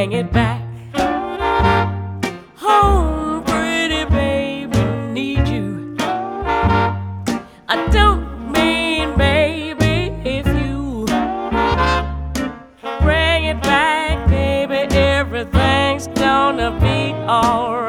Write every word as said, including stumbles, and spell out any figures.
bring it back home, pretty baby, need you. I don't mean, baby, if you bring it back, baby, everything's gonna be alright.